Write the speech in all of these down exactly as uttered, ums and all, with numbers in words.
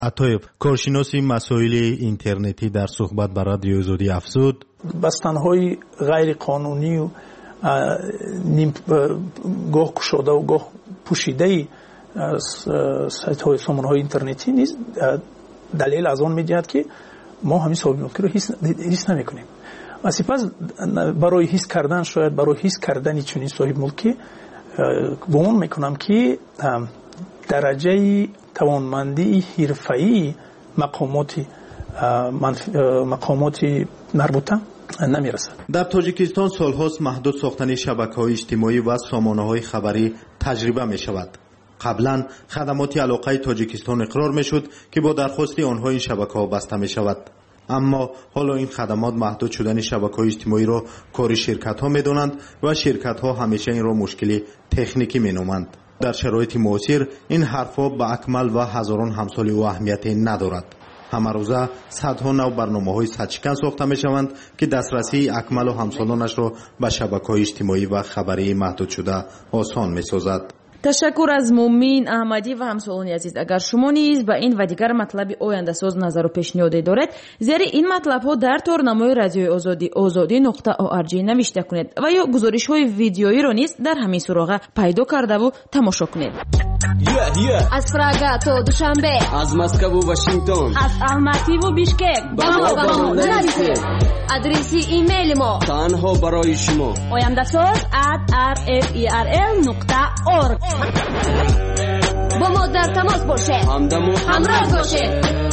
عطایب، کارشناسی مسائل اینترنتی در صحبت با رادیو آزادی افزود بستن‌های غیر قانونی و نیم گاه کشاده و گاه پوشیده سایت‌های سامانه‌های اینترنتی نیست. دلیل از آن می‌دهد که ما همین صاحب ملکی رو حس نمی‌کنیم و سپس برای حس کردن شاید برای حس کردن چنین صاحب ملکی گمان می‌کنم که درجه توانمندی حرفه‌ای مقامات مقامات مربوطه نمی‌رسد. در تاجیکستان سال‌هاست محدود ساختن شبکه‌های اجتماعی و سامانه‌های خبری تجربه می‌شود. قبلا خدمات علاقه تاجیکستان اقرار می‌شد که با درخواست آنها این شبکه‌ها بسته می‌شود. اما حالا این خدمات محدود شدن شبکه‌های اجتماعی را کار شرکت‌ها می‌دانند و شرکت‌ها همیشه این را مشکلی تکنیکی می‌نامند. در شرایط معاصر این حرف‌ها به اکمل و هزاران همسال او اهمیتی ندارد. همه روزه صدها نو برنامه‌های صدشکن ساخته می‌شوند که دسترسی اکمل و همسالانش را به شبکه‌های اجتماعی و خبری محدود شده آسان می‌سازد. تشکر از مومین احمدی و همسالانی عزیز. اگر شما نیز به این و دیگر مطلب آینده ساز نظر و پیشنهاد دارید، زیر این مطلب ها در تارنمای رادیو آزادی آزادی نقطه او ار جی نوشته کنید و یا گزارش های ویدیویی را نیز در همین سراغ پیدا کرده و تماشا کنید. yeah, yeah. از پراگا تا دوشنبه، از مسکو و واشنگتن، از الماتی و بیشکک با ما با ما نویسید. آدرس ایمیل ما تنها برای شما آینده ساز ات آر اف ای آر ال نقطه اورگ. با ما در تماس باشید، همراه باشید.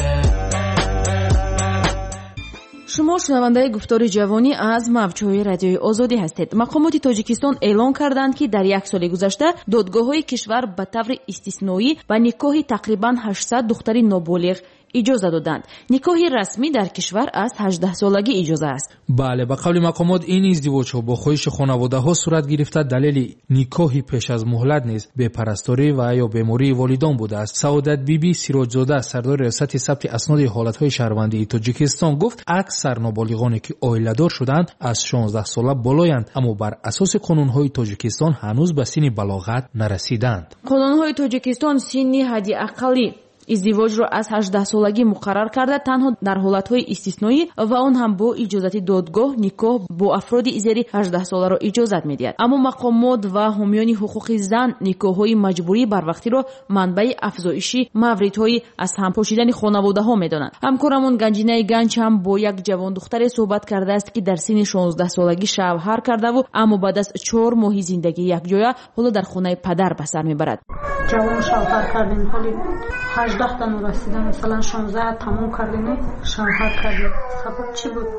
شما شنونده گفتار جوانی از موجهای رادیوی آزادی هستید. مقامات تاجیکستان اعلام کردند که در یک سال گذشته دادگاه‌های کشور به طور استثنایی به نکاح تقریباً هشتصد دختر نابالغ اجازه دادند. نکاح رسمی در کشور از هجده سالگی اجازه است. بله، به قول مقامات این ازدواج‌ها با خواهش خانواده‌ها صورت گرفته. دلیل نکاح پیش از مهلت نیز بپرستاری و یا بیماری والدان بوده است. سعادت بیبی سیراجزاده سردار ریاست ثبت اسناد حالت‌های شهروندی تاجیکستان گفت اکثر نابالغانی که عائله‌دار شدند از شانزده ساله بالایند، اما بر اساس قانون‌های تاجیکستان هنوز به سن بلاغت نرسیدند. قانون‌های تاجیکستان سن حد اقلی ازدواج را از هجده سالگی مقرر کرده، تنها در حالت‌های استثنایی و آن هم با اجازت دادگاه نکاح با افراد زیر هجده ساله را اجازت می‌دهد. اما مقامات و حامیان حقوق زن نکاح‌های مجبوری بر وقتی را منبع افزایش موردهای از هم پاشیدن خانواده‌ها می‌دانند. همکارمون گنجینه گنج هم با یک جوان دختر صحبت کرده است که در سن شانزده سالگی شوهر کرده و اما بعد از چهار ماه زندگی یکجا حالا در خانه پدر به سر می‌برد. جوان شوهر کردیم، حالی هجده تا نورسیدم، مثلا شانزده تموم کردیم شوهر کردیم. سبب چی بود؟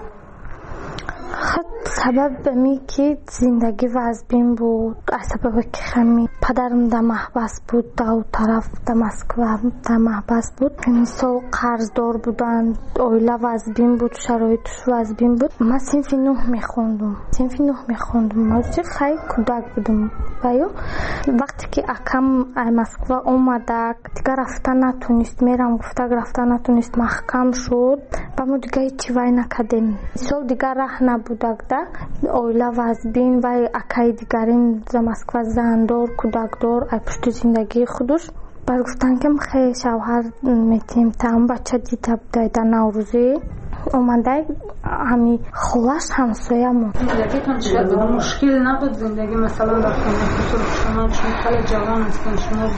خب سبب بمی که زندگی وزبین بود، از سبب که خمی پدرم در محبس بود، در طرف در مسکو در محبس بود، مثال قرضدار بودن، اویله وزبین بود، شرایطش وزبین بود. من صنف نه میخوندم صنف نه میخوندم موضوع خیلی کودک بودم و یا وقتی که اکم مسکو اومده دیگه رفتن نتونست، میرم گفته رفتن نتونست، محکم شد و ما دیگه هیچی وای نکردیم. سال دیگه راه نبوده ده اویله وزبین و اکای دیگرین در مسکو زندار کودکدار ای پشت زندگی خودش. بعد گفتن که خیلی شوهر میتیم تام بچه دیده بوده در نوروزی اومده همی خواهش همسایمون. زندگیتون چقدر بود؟ مشکل نبود زندگی مثلا در خونه خصوص شما چون خیلی جوان هستن شما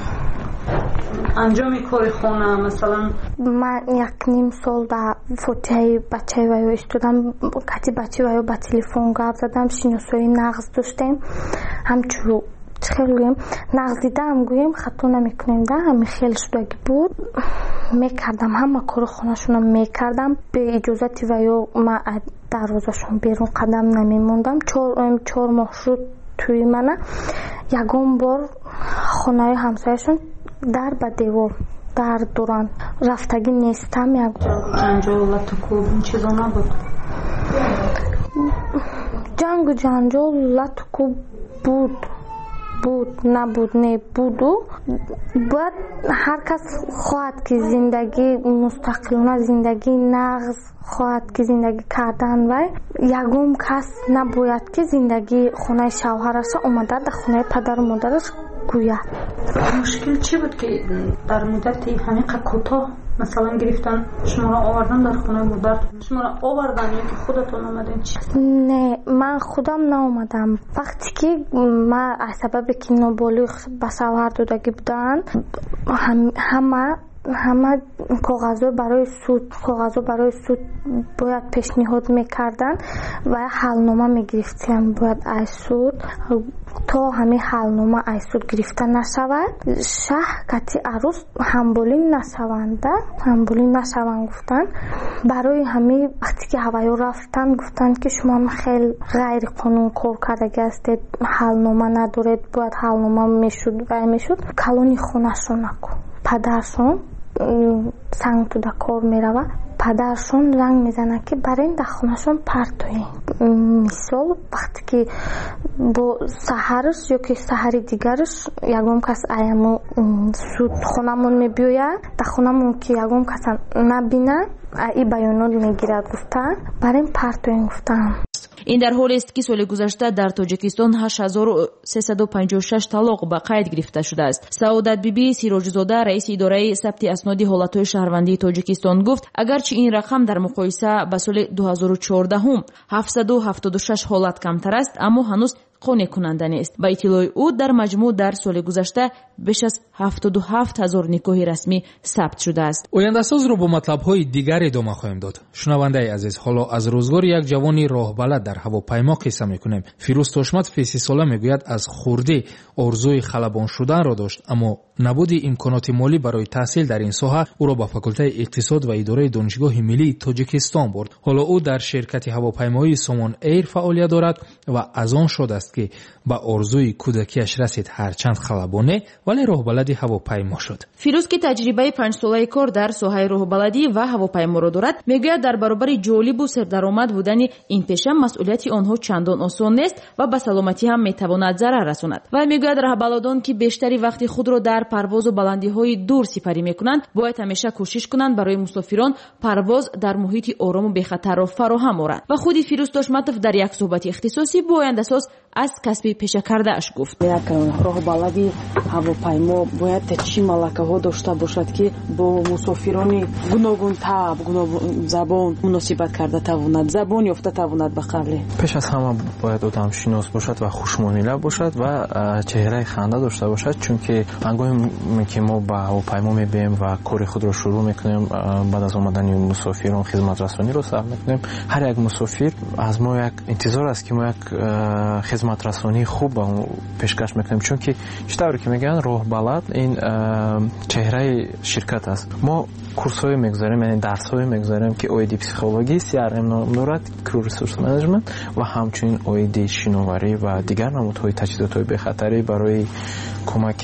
انجام کار خونه مثلا؟ من یک نیم سال در فوتیه بچه ویو استودم، کتی بچه ویو با تلفن گپ زدم، شینوسوی نغز داشتیم، همچو خیلی گویم نغز دیدم گویم خطا نمیکنیم ده همین خیلی شدگی بود میکردم، همه کار خونهشون میکردم به اجازت ویو من دروازشون بیرون قدم نمیموندم. چهار چهار ماه شد توی منه یکم بار خونه همسایشون در به دیوار در دوران رفتگی نیستم. یک جنجال لطکوب این چیزا نبود؟ جنگ و جنجال لطکوب بود بود نبود نه بودو. باید هر کس خواهد که زندگی مستقلانه زندگی نغز خواهد که زندگی کردن و یکم کس نباید که زندگی خونه شوهرش اومده در خونه پدر و مادرش گوید. مشکل چی بود که در مدت همین کوتاه مثلا گرفتن شما را آوردن در خونه مادرتون؟ شما را آوردن یا که خودتون آمدین؟ نه من خودم نآمدم. وقتی که من از سبب که نابالغ به سوار دادگی بودن هم همه همه کاغذها برای سود کاغذها برای سود باید پیشنهاد میکردن و حلنامه میگرفتن باید از سود تا همه حلنامه از سود گرفته نشود شهر کتی عروس همبولین نشونده همبولین نشوند گفتن. برای همه وقتی که هوایو رفتن گفتن که شما خیلی غیر قانون کار کرده هستید، حلنامه ندارید، باید حلنامه میشد و میشد کلونی خونهشون نکن. پدرشون سنگ تو در کار میروه، پدرشون رنگ میزنه که برای این در خونهشون پرتوین. مثال وقتی که با سحرش یا که سحری دیگرش یکم کس ایمو سود خونمون میبیوید در خونمون که یکم کس نبینه ای بیانات میگیرد گفتن برای این پرتوین گفتن. این در حالی است که سال گذشته در تاجیکستان هشت هزار و سیصد و پنجاه و شش طلاق به قید گرفته شده است. سعادت بیبی سیراجزاده رئیس اداره ثبت اسناد حالت‌های شهروندی تاجیکستان گفت اگرچه این رقم در مقایسه با سال دو هزار و چهارده هفتصد و هفتاد و شش حالت کمتر است اما هنوز قانع کننده نیست. با اطلاع او در مجموع در سال گذشته بیش از هفتاد و هفت هزار نکاح رسمی ثبت شده است. آینده‌ساز رو با مطلب‌های دیگر ادامه خواهیم داد. شنونده عزیز، حالا از روزگار یک جوانی راهبلد در هواپیما قصه می‌کنیم. فیروز توشمت سی ساله میگوید از خردی آرزوی خلبان شدن را داشت اما نبود امکانات مالی برای تحصیل در این ساحه او را به فاکولته اقتصاد و اداره دانشگاه ملی تاجیکستان برد. حالا او در شرکت هواپیمایی سامان ایر فعالیت دارد و از آن شد است که با آرزوی کودکیش رسید، هرچند خلبانه ولی راهبلد هواپیما شد. فیروز که تجربه پنج ساله کار در ساحه راهبلدی و هواپیما را دارد میگوید در برابر جالب و سردرآمد بودن این پیشه مسئولیت آنها چندان آسان نیست و به سلامتی هم میتواند ضرر رساند. و میگوید راهبلدان که بیشتری وقتی خود را در پرواز و بلندی های دور سپری میکنند باید همیشه کوشش کنند برای مسافران پرواز در محیط آرام و بخطر را فراهم آورند. و خودی فیروز توشمتوف در یک صحبت اختصاصی با آینده‌ساز از کسب پیشه کرده اش گفت. یک راهبلدی هواپیما باید چی ملکه ها داشته باشد که با مسافران گوناگون تاب گوناگون زبان مناسبت کرده تواند، زبان یافته تواند به قبل. پیش از همه باید آدم شناس باشد و خوشمعامله باشد و چهره خنده داشته باشد، چون که هنگامی که ما با هواپیما میبیم و کار خود را شروع میکنیم بعد از آمدن مسافران خدمت رسانی رو سعی میکنیم. هر یک مسافر از ما یک انتظار است که ما یک خدمت رسانی خوب با اون پیشکش میکنیم، چون که چطوری که میگن راهبلد این چهره شرکت است. ما کورس‌های میگذاریم، یعنی درس‌های میگذاریم که اویدی پسیخولوژی، سی ار ام نام دارد، کرو ریسورس منیجمنت و همچنین اویدی شناوری و دیگر نمودهای تجهیزات بخطری برای کمک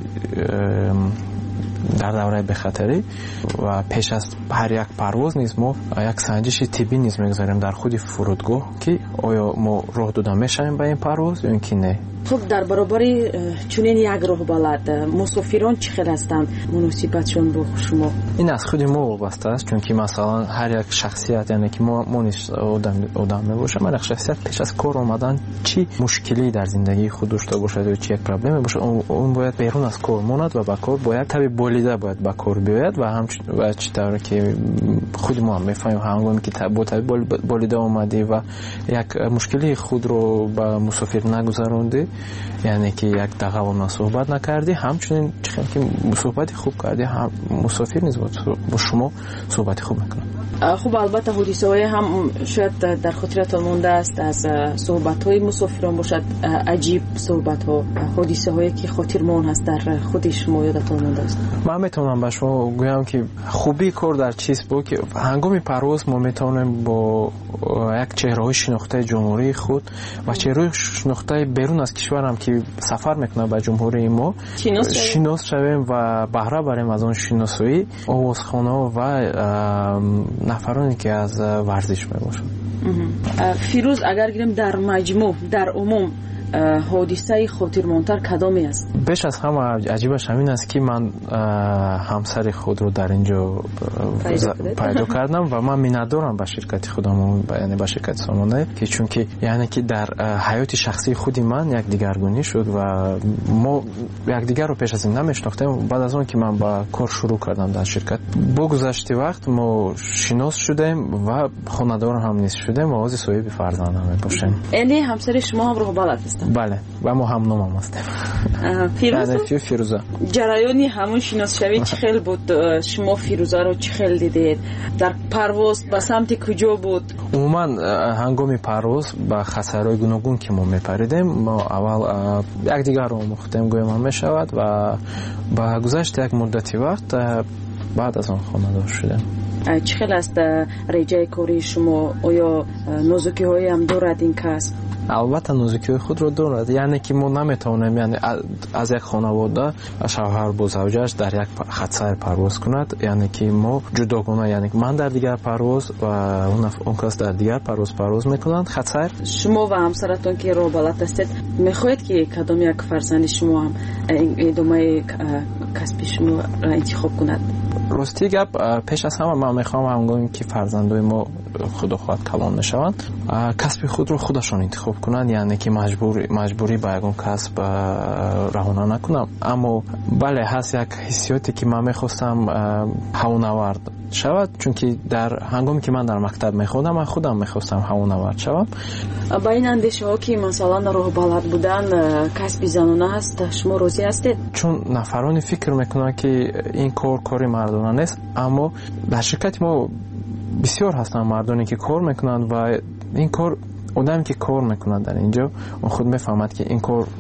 در دوره بخطری. و پیش از هر یک پرواز نیز ما یک سنجش طبی نیز میگذاریم در خود فرودگاه که آیا ما راه داده میشیم به این پرواز یا اینکه نه. خب در برابر چنین یک راهبلد مسافران چقدر هستند مناسبتشون با شما؟ این از خود ما وابسته است، چون که مثلا هر یک شخصیت، یعنی که ما ما نیست آدم آدم میباشه، هر یک شخصیت پیش از کار آمدن چی مشکلی در زندگی خود داشته باشه یا چی یک پرابلمی باشه اون باید بیرون از کار ماند و با کار باید تبی بولیده باید با کار بیاید و هم و چطوری که خود ما هم میفهمیم هنگامی که با تبی بولیده اومدی و یک مشکلی خود رو با مسافر نگذروندی، یعنی که یک دقیقه با من صحبت نکردی، همچنین چون که صحبت خوب کردی هم مسافر نیز با شما صحبت خوب میکنه. خب البته حدیثه های هم شاید در خاطرتان مونده است از صحبت های مسافران باشد، عجیب صحبت ها، حدیثه هایی که خاطرمان هست در خود شما یادتان مونده است. من میتونم به شما گویم که خوبی کار در چیز بود که هنگام پرواز ما میتونیم با یک چهره های شناخته جمهوری خود و چهره شناخته بیرون از کشورم که سفر میکنه به جمهوری ما شناس شویم و بهره بریم از آن شناسایی آوازخوانه و نفرانی که از ورزش میباشند. فیروز اگر گیریم در مجموع در عموم حادثه خاطرمانتر کدامی است؟ بیش از همه عجیبش همین است که من همسر خود رو در اینجا پیدا کردم و من میندارم به شرکت خودم، یعنی به شرکت سامانه، که چون که یعنی که در حیات شخصی خودی من یک دیگرگونی شد و ما یکدیگر رو پیش از این نمیشناختیم. بعد از اون که من با کار شروع کردم در شرکت، با گذشت وقت ما شناس شدیم و خانه‌دار هم نیست شدیم و آوازی صاحب فرزند هم باشیم. یعنی همسر شما هم راه بلد هستن؟ بله، و ما هم نام هم هستیم. فیروزه؟ فیروزه. جریانی همون شناس شوی چه خیلی بود؟ شما فیروزه رو چه خیلی دیدید؟ در پرواز به سمت کجا بود؟ عموما هنگام پرواز با خطرهای گوناگون که ما میپریدیم، ما اول یکدیگر رو مختم گویم هم میشود و با گذشت یک مدتی وقت بعد از آن خانه‌دار شدیم. چه خیلی است رجای کاری شما؟ آیا نازکی هایی هم دارد این کس؟ البته نازکی خود رو دارد، یعنی که ما نمیتونیم یعنی از یک خانواده شوهر با زوجش در یک خط پرواز کند، یعنی که ما جداگانه، یعنی من در دیگر پرواز و اون اون کس در دیگر پرواز پرواز میکنند خط. شما و همسرتون که راه بلد هستید، میخواهید که کدام یک فرزند شما هم ادامه کسب شما را انتخاب کند؟ راستی گپ پیش از همه من میخوام هنگامی که فرزندای ما خدا خواهد کلان نشوند کسب خود رو خودشان انتخاب کنند، یعنی که مجبوری مجبوری به یگان کسب رهانه نکنم. اما بله هست یک حسیاتی که من میخواستم هوانورد شود، چون که در هنگامی که من در مکتب میخوندم من خودم میخواستم هوانورد شوم. با این اندیشه ها که مثلا راه بلد بودن کسب زنانه است، شما راضی هستید؟ چون نفرانی فکر میکنن که این کار کاری مردانه نیست، اما در شرکت ما بسیار هستن مردانی که کار میکنند و این کار آدمی که کار میکنند در اینجا اون خود میفهمد که این کار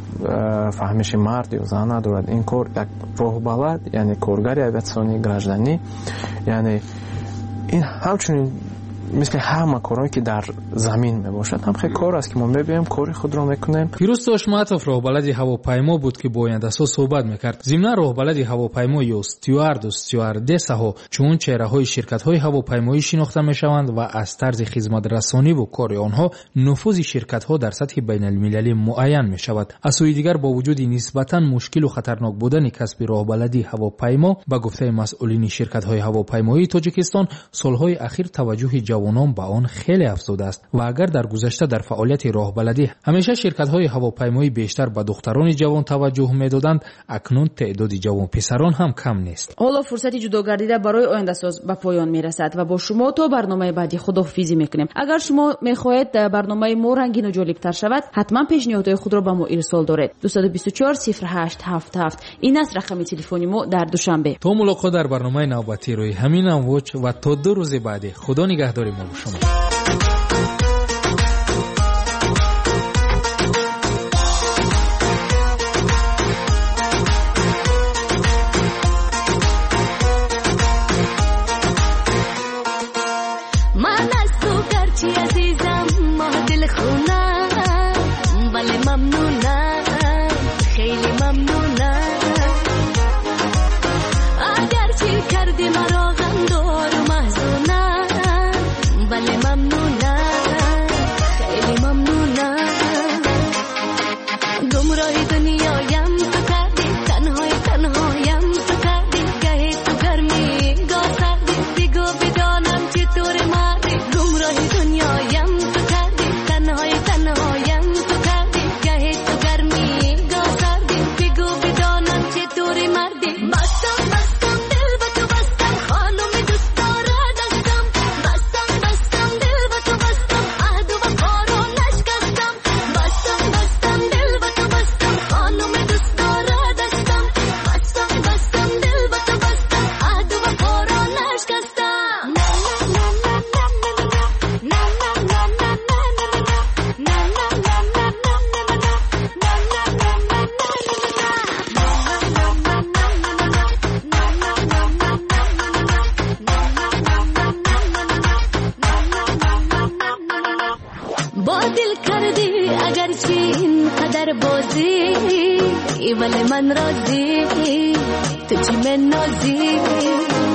فهمش مرد یا زن ندارد. این کار یک راه بلد، یعنی کارگری اویتسانی گراجدانی، یعنی این همچنین مثل همه کارهایی که در زمین میباشد هم خیلی کار است که ما میبینیم کاری خود را میکنیم. پیروز داشماتوف راهبلد هواپیما بود که با آینده‌ساز صحبت میکرد. ضمن راهبلد هواپیما یا استیوارد و استیواردس‌ها چون چهره‌های شرکت‌های هواپیمایی شناخته میشوند و از طرز خدمت رسانی و کار آنها نفوذ شرکت‌ها در سطح بین‌المللی معین میشود. از سوی دیگر با وجود نسبتاً مشکل و خطرناک بودن کسب راهبلدی هواپیما به گفته مسئولین شرکت‌های هواپیمایی تاجیکستان سال‌های اخیر توجه جوانان به آن خیلی افزوده است و اگر در گذشته در فعالیت راهبلدی همیشه شرکت‌های هواپیمایی بیشتر به دختران جوان توجه می‌دادند، اکنون تعداد جوان پسران هم کم نیست. حالا فرصت جدا گردیده برای آینده‌ساز به پایان میرسد و با شما تا برنامه بعدی خداحافظی میکنیم. اگر شما میخواهید برنامه ما رنگین و جالب‌تر شود، حتما پیشنهادهای خود را به ما ارسال دارید. دو دو چهار صفر هشت هفت هفت این است رقم تلفنی ما در دوشنبه. تا ملاقات در برنامه نوبتی روی همین امواج و تا دو روز بعد. خدا نگهدار ما شما. من از تو گرچه عزیزم ما دل خونم ولی ممنونم، خیلی ممنونم. اگر چی کردی مرا غمدار و محزونم ولی ممنونم، خیلی ممنونم. گمراهی دنیایم تو کردی، تنهای تنهایم تو کردی، گهی تو گرمی گاه سردی، بگو بدانم چطور مردی. گمراهی دنیایم تو کردی، تنهای تنهایم تو کردی، گهی تو گرمی گاه سردی، بگو بدانم چطور مردی. بستم بستم دل به تو بستم، خانم دوست داره دستم. بستم بستم دل به تو بستم، عهد و وفا رو نشکستم. بستم بستم دل به تو بستم، خانم دوست داره دستم. بستم بستم دل به تو بستم، عهد و وفا رو نشکستم. با دل کردی اگر چی این قدر بازی ولی من راضی، تو چی من نازی.